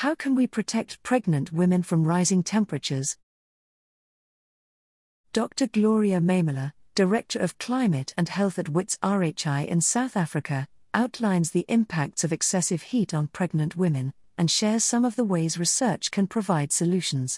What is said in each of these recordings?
How can we protect pregnant women from rising temperatures? Dr. Gloria Maimela, Director of Climate and Health at WITS RHI in South Africa, outlines the impacts of excessive heat on pregnant women and shares some of the ways research can provide solutions.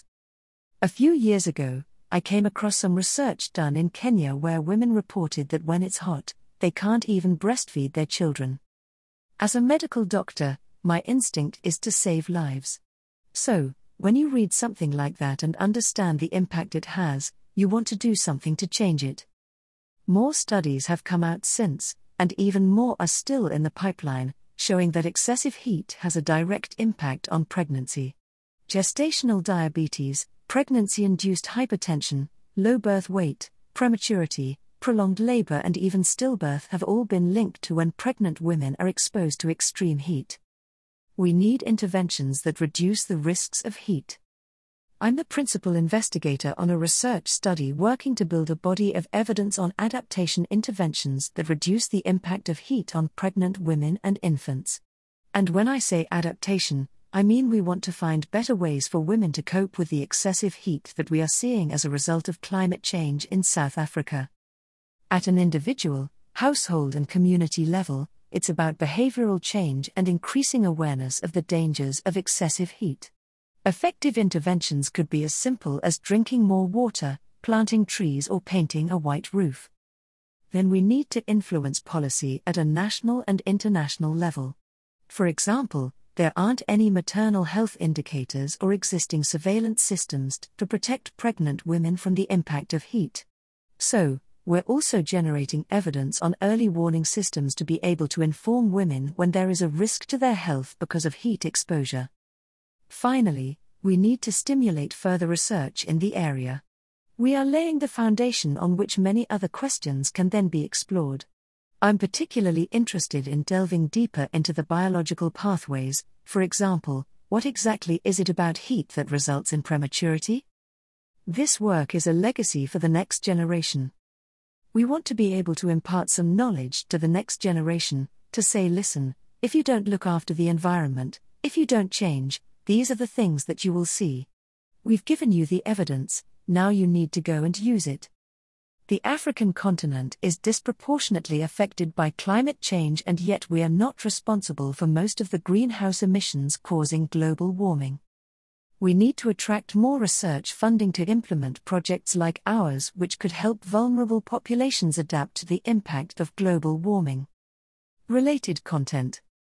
A few years ago, I came across some research done in Kenya where women reported that when it's hot, they can't even breastfeed their children. As a medical doctor, my instinct is to save lives. So, when you read something like that and understand the impact it has, you want to do something to change it. More studies have come out since, and even more are still in the pipeline, showing that excessive heat has a direct impact on pregnancy. Gestational diabetes, pregnancy-induced hypertension, low birth weight, prematurity, prolonged labor and even stillbirth have all been linked to when pregnant women are exposed to extreme heat. We need interventions that reduce the risks of heat. I'm the principal investigator on a research study working to build a body of evidence on adaptation interventions that reduce the impact of heat on pregnant women and infants. And when I say adaptation, I mean we want to find better ways for women to cope with the excessive heat that we are seeing as a result of climate change in South Africa. At an individual, household and community level, it's about behavioral change and increasing awareness of the dangers of excessive heat. Effective interventions could be as simple as drinking more water, planting trees or painting a white roof. Then we need to influence policy at a national and international level. For example, there aren't any maternal health indicators or existing surveillance systems to protect pregnant women from the impact of heat. So, we're also generating evidence on early warning systems to be able to inform women when there is a risk to their health because of heat exposure. Finally, we need to stimulate further research in the area. We are laying the foundation on which many other questions can then be explored. I'm particularly interested in delving deeper into the biological pathways. For example, what exactly is it about heat that results in prematurity? This work is a legacy for the next generation. We want to be able to impart some knowledge to the next generation, to say, listen, if you don't look after the environment, if you don't change, these are the things that you will see. We've given you the evidence, now you need to go and use it. The African continent is disproportionately affected by climate change, and yet we are not responsible for most of the greenhouse emissions causing global warming. We need to attract more research funding to implement projects like ours, which could help vulnerable populations adapt to the impact of global warming. Related content.